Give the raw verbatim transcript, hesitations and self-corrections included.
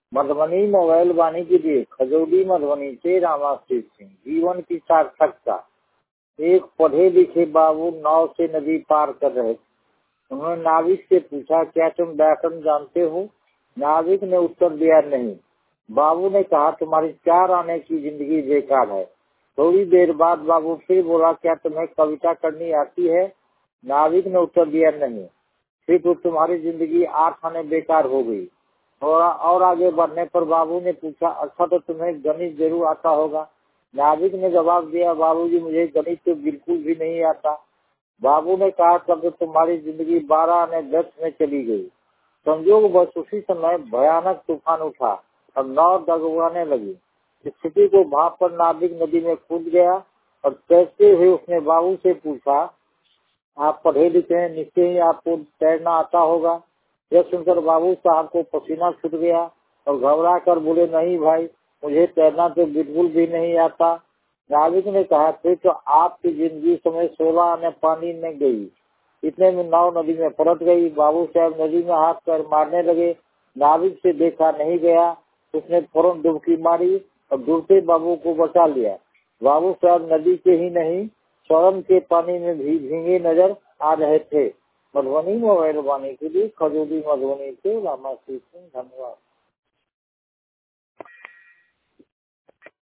Madhubani mobile वाणी के लिए खजौली मधुबनी से रामाश्री सिंह। जीवन की सार्थकता। एक पढ़े लिखे बाबू नाव से नदी पार कर रहे थे। उन्होंने नाविक से पूछा, क्या तुम व्याकरण जानते हो? नाविक ने उत्तर दिया, नहीं। बाबू ने कहा, तुम्हारी चार आने की जिंदगी बेकार है। थोड़ी देर बाद बाबू फिर बोला, क्या तुम्हें कविता करनी आती है? नाविक ने उत्तर दिया, नहीं। फिर तो तुम्हारी जिंदगी आठ आने बेकार हो गई। थोड़ा और आगे बढ़ने पर बाबू ने पूछा, अच्छा तो तुम्हें गणित जरूर आता होगा? नाविक ने जवाब दिया, बाबूजी मुझे गणित तो बिल्कुल भी नहीं आता। बाबू ने कहा, तब तो तुम्हारी जिंदगी बारह आने दस में चली गई। संयोग बस उसी समय भयानक तूफान उठा और नाव डगमगाने लगी। स्थिति को भाप पर नाविक नदी में कूद गया और तैरते हुए उसने बाबू से पूछा, आप पढ़े लिखे हैं, निश्चय ही आपको तैरना आता होगा। यह सुनकर बाबू साहब को पसीना छूट गया और घबरा कर बोले, नहीं भाई, मुझे तैरना तो बिल्कुल भी नहीं आता। नाविक ने कहा, फिर तो आपकी जिंदगी समय सोलह आने पानी में गई। इतने में नाव नदी में पलट गई। बाबू साहब नदी में हाथ पैर मारने लगे। नाविक से देखा नहीं गया। उसने फौरन डुबकी मारी और डूबते बाबू को बचा लिया। बाबू साहब नदी के ही नहीं, स्वयं के पानी में भी भीगे नजर आ रहे थे। मधुबनी मोबाइल वाणी के लिए खजौली मधुबनी से रामाश्री सिंह। धन्यवाद।